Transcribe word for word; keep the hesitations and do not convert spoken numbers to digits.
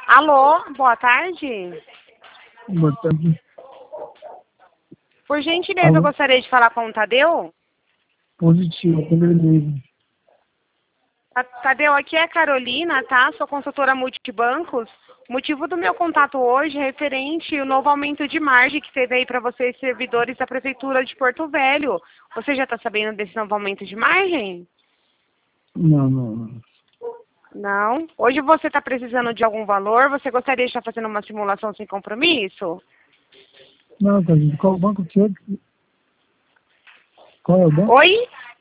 Alô, boa tarde. Boa tarde. Por gentileza, Alô? eu gostaria de falar com o Tadeu. Positivo, primeiro mesmo. Ta- Tadeu, aqui é a Carolina, tá? Sou consultora multibancos. O motivo do meu contato hoje é referente ao novo aumento de margem que teve aí para vocês, servidores da Prefeitura de Porto Velho. Você já está sabendo desse novo aumento de margem? Não, não, não. Não. Hoje você está precisando de algum valor? Você gostaria de estar fazendo uma simulação sem compromisso? Não, tá, gente. Qual banco que é? Qual é o banco? Oi?